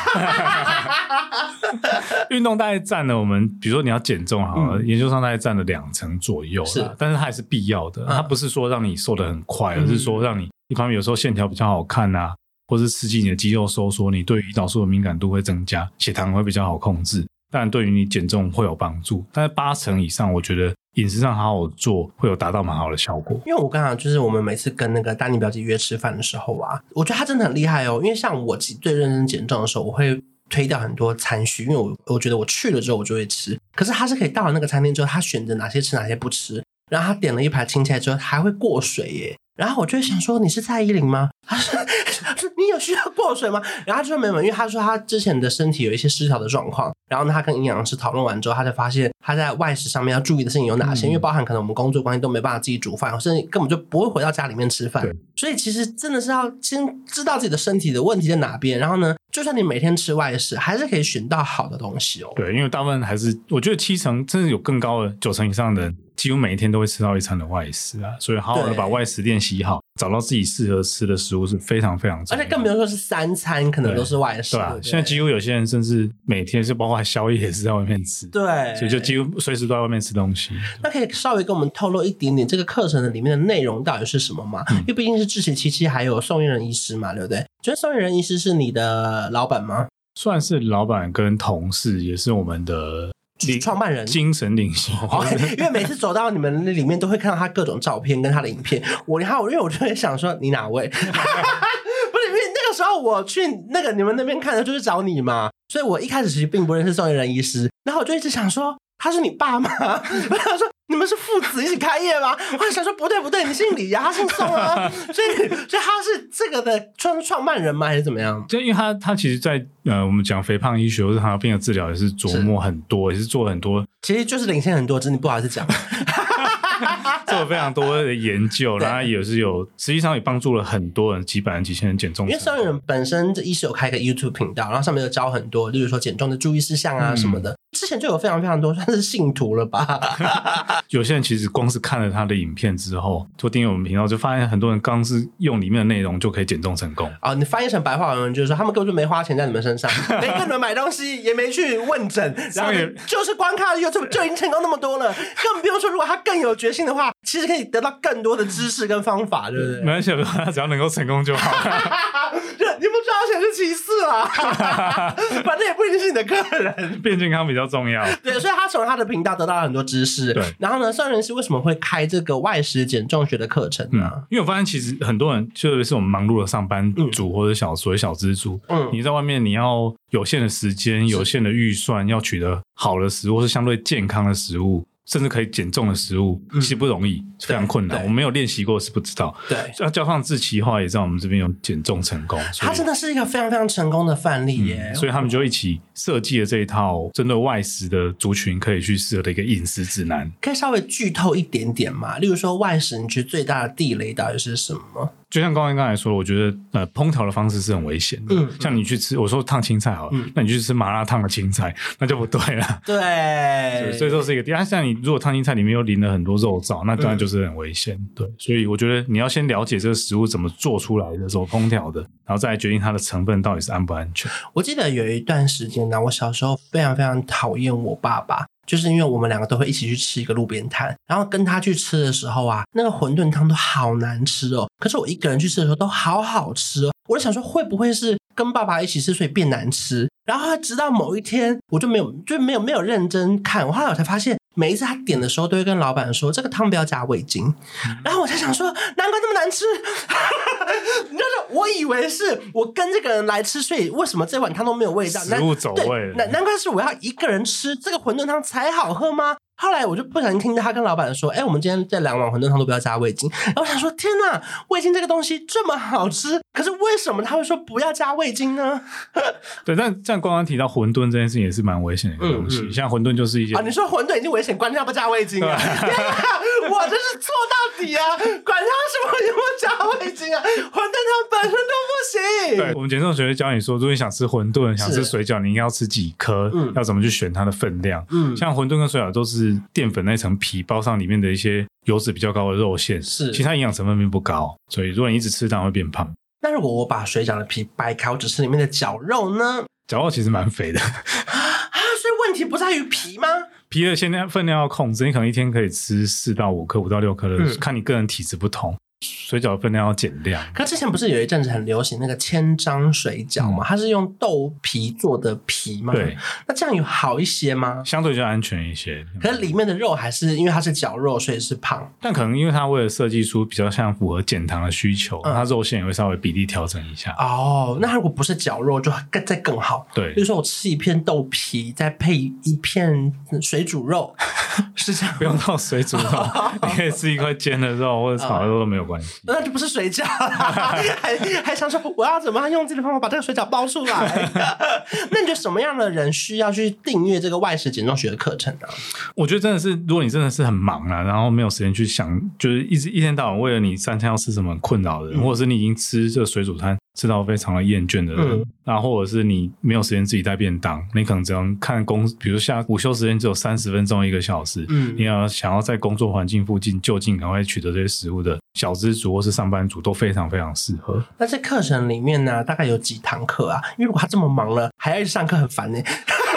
运动大概占了我们，比如说你要减重好了，研究上大概占了2成左右啦，但是它还是必要的。它不是说让你瘦得很快，而是说让你一方面有时候线条比较好看啊，或是刺激你的肌肉收缩，你对于胰岛素的敏感度会增加，血糖会比较好控制。当然对于你减重会有帮助，但是8成以上我觉得饮食上好好做会有达到蛮好的效果。 因为我刚刚就是我们每次跟那个丹妮表姐约吃饭的时候啊，我觉得她真的很厉害哦。因为像我最认真减重的时候，我会推掉很多餐序，因为我觉得我去了之后我就会吃。可是她是可以到了那个餐厅之后，她选择哪些吃哪些不吃，然后她点了一盘青菜之后还会过水耶。然后我就会想说，你是蔡依林吗？他说你有需要过水吗？然后他就说没有，因为他说他之前的身体有一些失调的状况，然后呢他跟营养师讨论完之后，他就发现他在外食上面要注意的事情有哪些，因为包含可能我们工作关系都没办法自己煮饭，甚至根本就不会回到家里面吃饭，所以其实真的是要先知道自己的身体的问题在哪边，然后呢就算你每天吃外食还是可以选到好的东西哦。 对，因为大部分还是我觉得7成甚至有更高的9成以上的人几乎每一天都会吃到1餐的外食啊，所以好好的把外食练习好，找到自己适合吃的食物是非常非常重要的， 而且更不用说是3餐可能都是外食。 对， 现在几乎有些人甚至每天是包括宵夜也是在外面吃， 对， 所以就几乎随时都在外面吃东西。 那可以稍微跟我们透露一点点这个课程的里面的内容到底是什么吗？因为毕竟是志祺七七还有宋晏仁医师嘛，对不对？觉得宋晏仁医师是你的老板吗？ 算是老板跟同事，也是我们的创办人、 精神领袖。 因为每次走到你们里面都会看到他各种照片跟他的影片，因为我就会想说你哪位？不是，因为那个时候我去那个你们那边看的就是找你嘛，所以我一开始其实并不认识宋晏仁医师，然后我就一直想说他是你爸吗？我想说你们是父子一起开业吗？我想说不对，你姓李啊，他姓宋啊，所以他是这个的创办人吗？还是怎么样？ 就因为他其实在我们讲肥胖医学或者糖尿病的治疗也是琢磨很多，也是做了很多， 其实就是领先很多，只是你不好意思讲。 做了非常多的研究，然后也是实际上也帮助了很多人，几百人、几千人减重。 因为宋晏仁本身这医师有开一个 YouTube 频道，然后上面有教很多，例如说减重的注意事项啊什么的。之前就有非常非常多，算是信徒了吧。 有些人其实光是看了他的影片之后，就订阅我们频道，就发现很多人刚是用里面的内容就可以减重成功。 你翻译成白话文就是说，他们根本就没花钱在你们身上，没跟你们买东西，也没去问诊，然后就是光看 YouTube 就已经成功那么多了，根本不用说，如果他更有决心的话，其实可以得到更多的知识跟方法，对不对？ 没关系，他只要能够成功就好。 你不赚到钱是其次啦，反正也不一定是你的客人。 变健康比较较重要。 对，所以他从他的频道得到了很多知识。 对， 然后呢，宋人是为什么会开这个外食减重学的课程呢？ 因为我发现其实很多人，就是我们忙碌的上班族或者所谓小资族，你在外面你要有限的时间、有限的预算，要取得好的食物或是相对健康的食物，甚至可以减重的食物，其实不容易，非常困难。我没有练习过是不知道。对，要加上志奇后来也在我们这边有减重成功， 他真的是一个非常非常成功的范例耶。 所以他们就一起设计了这一套针对外食的族群可以去适合的一个饮食指南。 可以稍微剧透一点点嘛？例如说外食，你觉得最大的地雷到底是什么？ 就像刚才说的，我觉得烹调的方式是很危险的。像你去吃，我说烫青菜好了，那你去吃麻辣烫的青菜，那就不对了。 对， 所以说是一个地。像你如果烫青菜里面又淋了很多肉燥，那当然就是很危险。对，所以我觉得你要先了解这个食物怎么做出来的，怎么烹调的，然后再来决定它的成分到底是安不安全。 我记得有一段时间呢，我小时候非常非常讨厌我爸爸。就是因为我们两个都会一起去吃一个路边摊，然后跟他去吃的时候啊，那个馄饨汤都好难吃哦，可是我一个人去吃的时候都好好吃哦。我就想说会不会是跟爸爸一起吃所以变难吃，然后直到某一天我就没有认真看，后来我才发现每一次他点的时候都会跟老板说这个汤不要加味精，然后我才想说难怪这么难吃就是我以为是我跟这个人来吃，所以为什么这碗汤都没有味道， 食物走味了， 难怪是我要一个人吃这个馄饨汤才好喝吗？后来我就不小心听到他跟老板说我们今天这2碗馄饨汤都不要加味精，然后我想说天哪，味精这个东西这么好吃，可是为什么他会说不要加味精呢？ 对，但像刚刚提到馄饨这件事情也是蛮危险的一个东西，像馄饨就是一件你说馄饨已经危险，管它要不加味精啊天哪，我真是做到底啊，管它什么有没有加味精啊，馄饨汤本身都不行。 对，我们减重学会教你说，如果你想吃馄饨想吃水饺，你应该要吃几颗，要怎么去选它的分量。像馄饨跟水饺都是淀粉那层皮包上里面的一些油脂比较高的肉馅，是其他营养成分并不高，所以如果你一直吃当然会变胖。 那如果我把水饺的皮掰开，我只吃里面的绞肉呢？ 绞肉其实蛮肥的所以问题不在于皮吗？ 皮的分量要控制，你可能一天可以吃4到5颗5到6颗的，看你个人体质不同，水饺的分量要减量。 可之前不是有一阵子很流行那个千张水饺吗？它是用豆皮做的皮吗？ 对， 那这样有好一些吗？ 相对就安全一些， 可是里面的肉还是因为它是绞肉所以是胖， 但可能因为它为了设计出比较像符合减糖的需求，它肉馅也会稍微比例调整一下。 那如果不是绞肉就再更好。 对， 比如说我吃一片豆皮再配一片水煮肉是这样， 不用到水煮肉你可以吃一块煎的肉或者炒的肉都没有关系， 那就不是水饺还想说我要怎么用自己的方法把这个水饺包出来那你觉得什么样的人需要去订阅这个外食减重学的课程呢？ 我觉得真的是如果你真的是很忙啊，然后没有时间去想，就是一天到晚为了你3餐要吃什么很困扰的人，或者是你已经吃这个水煮餐吃到非常的厌倦的人，然后或者是你没有时间自己带便当，你可能只要看比如下午休时间只有30分钟1个小时，你要想要在工作环境附近就近赶快取得这些食物的小资族或是上班族都非常非常适合。 那这课程里面呢大概有几堂课啊？因为如果他这么忙了还要一直上课很烦如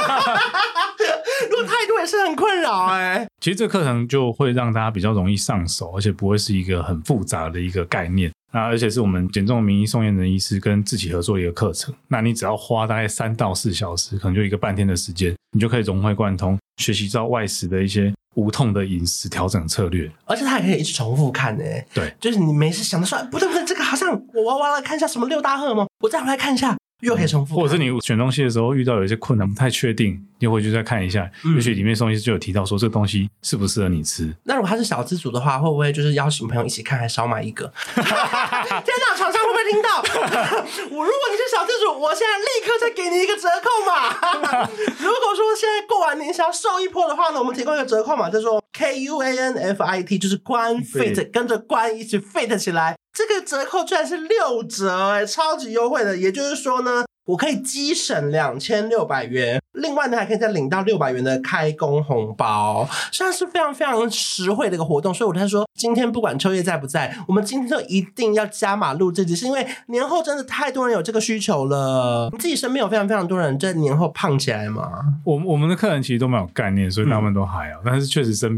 果太多也是很困扰其实这个课程就会让大家比较容易上手，而且不会是一个很复杂的一个概念。那而且是我们减重名医宋彦仁医师跟志奇合作的一个课程，那你只要花大概3到4小时，可能就一个半天的时间，你就可以融会贯通学习到外食的一些无痛的饮食调整策略， 而且它还可以一直重复看对， 就是你没事想的说不对这个好像我来看一下什么6大荷尔蒙，我再回来看一下又可以重复看， 或者是你选东西的时候遇到有一些困难不太确定，你回去再看一下，也许里面东西就有提到说这个东西适不适合你吃。 那如果他是小资主的话，会不会就是邀请朋友一起看还少买一个天哪，厂商会不会听到如果你是小资主，我现在立刻再给你一个折扣码如果说现在过完年想要瘦一波的话呢，我们提供一个折扣码叫做 KUANFIT， 就是关 fit， 跟着关一起 fit 起来，这个折扣居然是6折超级优惠的。也就是说呢，我可以积省2600元，另外呢还可以再领到600元的开工红包，虽然是非常非常实惠的一个活动。所以我才说今天不管秋叶在不在，我们今天就一定要加码录这集，是因为年后真的太多人有这个需求了。你自己身边有非常非常多人在年后胖起来吗？ 我们的客人其实都没有概念，所以他们都还好，但是确实身边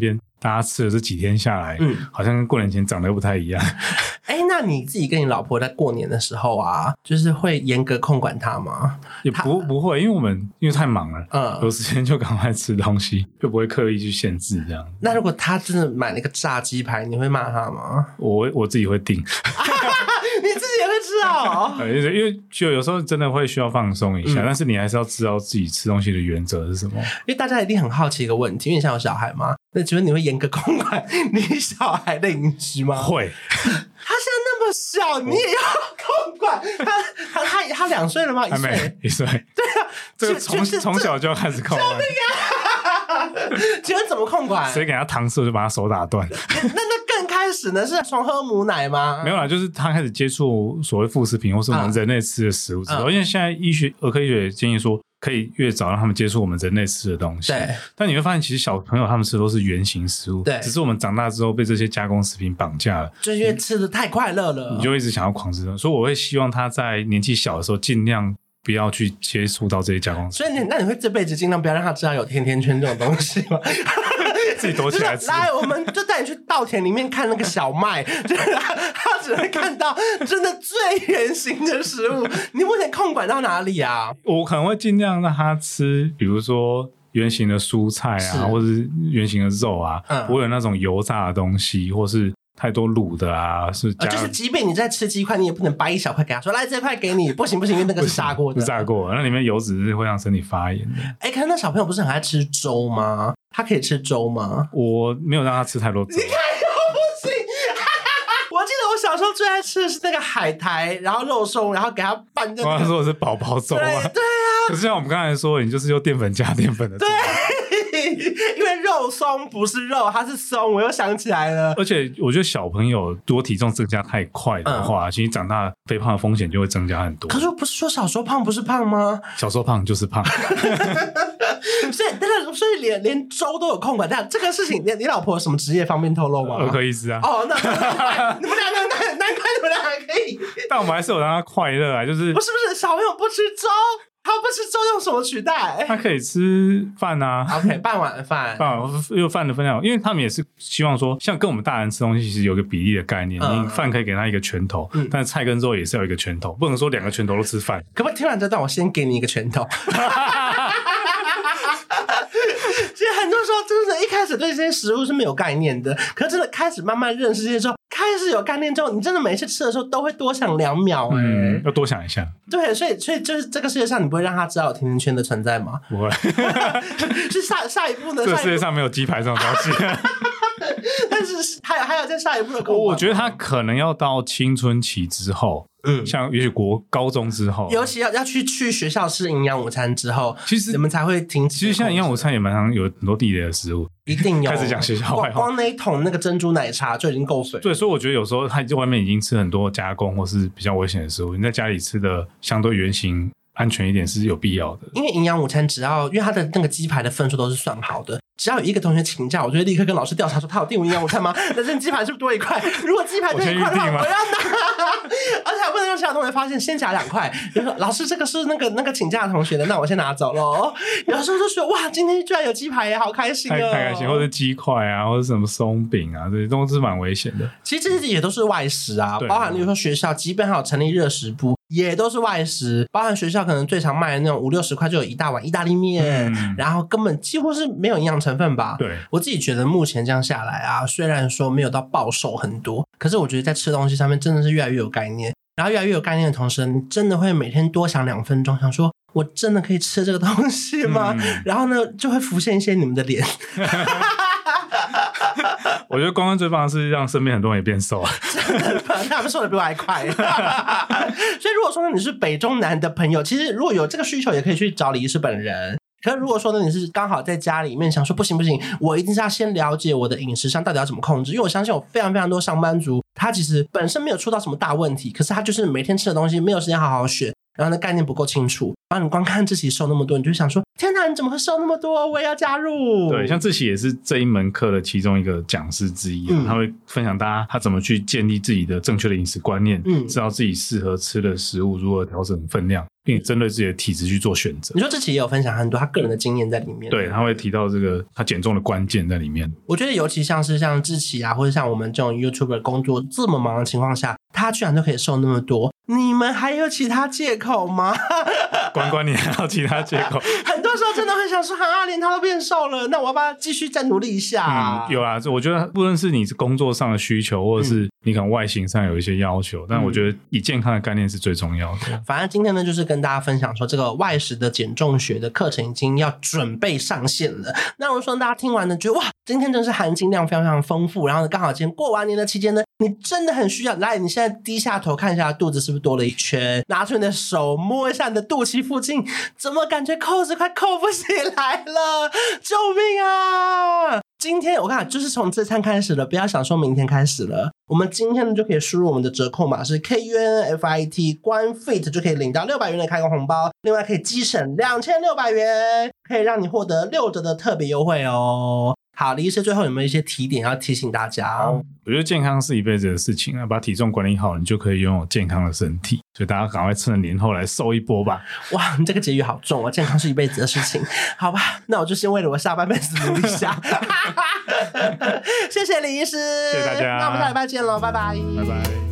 大家吃了这几天下来，好像跟过年前长得又不太一样。 那你自己跟你老婆在过年的时候啊，就是会严格控管她吗？ 也不会，因为太忙了，有时间就赶快吃东西，就不会刻意去限制这样。 那如果她真的买了一个炸鸡排，你会骂她吗？ 我自己会订。 你自己也会吃哦？ 因为就有时候真的会需要放松一下，但是你还是要知道自己吃东西的原则是什么。因为大家一定很好奇一个问题，因为你像有小孩吗？那请问你会严格控管你小孩的饮食吗？ 会。 他现在那么小，你也要控管他2岁了吗？ 还没1岁。对啊， 这个从小就要开始控管。 请问怎么控管？ 谁给他糖吃就把他手打断。 那更开始呢？是从喝母奶吗？ 没有啦，就是他开始接触所谓副食品或是我们人类吃的食物之后，因为现在儿科医学建议说可以越早让他们接触我们人类吃的东西。对。但你会发现其实小朋友他们吃的都是原型食物，对，只是我们长大之后被这些加工食品绑架了， 就是因为吃的太快乐了， 你就一直想要狂吃。所以我会希望他在年纪小的时候尽量不要去接触到这些加工食品。 所以那你会这辈子尽量不要让他知道有甜甜圈这种东西吗？ 自己躲起来吃。 来，我们就带你去稻田里面看那个小麦，他只会看到真的最原型的食物。你目前控管到哪里啊？ 我可能会尽量让他吃，比如说原型的蔬菜啊，或是原型的肉啊，不会有那种油炸的东西，或是太多卤的啊， 就是即便你在吃鸡块，你也不能掰一小块给他说来这块给你，不行，因为那个是炸过的， 是炸过的，那里面油脂是会让身体发炎的。 可是那小朋友不是很爱吃粥吗？他可以吃粥吗？ 我没有让他吃太多粥。 你看又不行。我记得我小时候最爱吃的是那个海苔，然后肉松，然后给他拌那个。 我说的是宝宝粥吗？ 对啊。 可是像我们刚才说，你就是用淀粉加淀粉的粥。 对，因为肉松不是肉，它是松。我又想起来了。 而且我觉得小朋友如果体重增加太快的话，其实长大肥胖的风险就会增加很多。 可是不是说小时候胖不是胖吗？ 小时候胖就是胖。 所以连粥都有控管。这个事情，你老婆有什么职业方便透露吗？ 儿科医师啊。 哦，那你们两个难怪你们两个可以。 但我们还是有让他快乐啊，就是不是小朋友不吃粥。他不吃粥用什么取代？ 他可以吃饭啊。 OK， 半碗饭， 有饭的分量，因为他们也是希望说，像跟我们大人吃东西其实有个比例的概念，你饭可以给他一个拳头，但是菜跟肉也是要一个拳头，不能说2个拳头都吃饭。 可不可以听完这段我先给你一个拳头？其实很多时候真的一开始对这些食物是没有概念的，可是真的开始慢慢认识这些之后，开始有概念之后，你真的每次吃的时候都会多想2秒。 要多想一下。 对，所以就是这个世界上你不会让他知道有甜甜圈的存在吗？ 不会。 是下一步呢？ 这个世界上没有鸡排这种东西。 但是还有在下一步的控管。 我觉得他可能要到青春期之后，像也许高中之后， 尤其要去学校吃营养午餐之后， 其实你们才会停止。 其实像营养午餐也蛮常有很多地雷的食物， 一定有。 开始讲学校坏话， 光那一桶那个珍珠奶茶就已经够水。 对，所以我觉得有时候他在外面已经吃很多加工或是比较危险的食物，你在家里吃的相对原型安全一点是有必要的。 因为营养午餐因为它的那个鸡排的分数都是算好的，只要有一个同学请假，我就会立刻跟老师调查说他有订营养午餐吗？但是鸡排是不是多1块？如果鸡排多1块的话，我要拿。而且还不能让其他同学发现，先夹2块。比如说老师这个是那个请假的同学的，那我先拿走咯。有时候就说哇，今天居然有鸡排耶，好开心哦！ 太开心，或者鸡块啊，或者什么松饼啊，这些都是蛮危险的。 其实这些也都是外食啊，包含例如说学校，即便还有成立热食部，也都是外食。包含学校可能最常卖的那种50-60块就有一大碗意大利面，然后根本几乎是没有营养成分吧。 对， 我自己觉得目前这样下来啊，虽然说没有到暴瘦很多，可是我觉得在吃东西上面真的是越来越有概念。然后越来越有概念的同时，你真的会每天多想2分钟，想说我真的可以吃这个东西吗？然后呢，就会浮现一些你们的脸。 我觉得光光最棒的是让身边很多人也变瘦了， 真的，他们瘦的比我还快。所以如果说你是北中南的朋友，其实如果有这个需求，也可以去找李医师本人。可是如果说呢，你是刚好在家里面想说不行，我一定是要先了解我的饮食上到底要怎么控制，因为我相信有非常非常多上班族，他其实本身没有出到什么大问题，可是他就是每天吃的东西没有时间好好选，然后呢概念不够清楚，然后你光看志祺瘦那么多，你就想说天哪，你怎么会瘦那么多？我也要加入。 对，像志祺也是这一门课的其中一个讲师之一，他会分享大家他怎么去建立自己的正确的饮食观念，知道自己适合吃的食物如何调整分量， 并针对自己的体质去做选择。 你说这期也有分享很多他个人的经验在里面， 对，他会提到这个他减重的关键在里面。 我觉得尤其像志祺啊，或者像我们这种 YouTuber 工作这么忙的情况下，他居然都可以瘦那么多，你们还有其他借口吗？ 关关，你还有其他借口？ 很多时候真的会想说，连他都变瘦了，那我要不要继续再努力一下？ 有啊，我觉得不论是你工作上的需求，或者是你可能外形上有一些要求，但我觉得以健康的概念是最重要的。 反正今天呢，就是跟大家分享说，这个外食的减重学的课程已经要准备上线了。那我说大家听完呢，觉得哇，今天真是含金量非常非常丰富，然后刚好今天过完年的期间呢，你真的很需要来，你现在低下头看一下肚子是不是多了一圈，拿出你的手摸一下你的肚脐附近，怎么感觉扣子快扣不起来了？救命啊！今天我看就是从这餐开始了，不要想说明天开始了，我们今天呢就可以输入我们的折扣码是 KUNFIT 关 FIT 就可以领到600元的开工红包，另外可以积省2600元，可以让你获得6折的特别优惠哦。好，李医师最后有没有一些提点要提醒大家？ 我觉得健康是一辈子的事情啊，把体重管理好，你就可以拥有健康的身体。所以大家赶快趁着年后来瘦一波吧。 哇，你这个结语好重啊！健康是一辈子的事情。好吧，那我就先为了我下半辈子努力一下。谢谢李医师， 谢谢大家。 那我们下礼拜见喽，拜拜， 拜拜。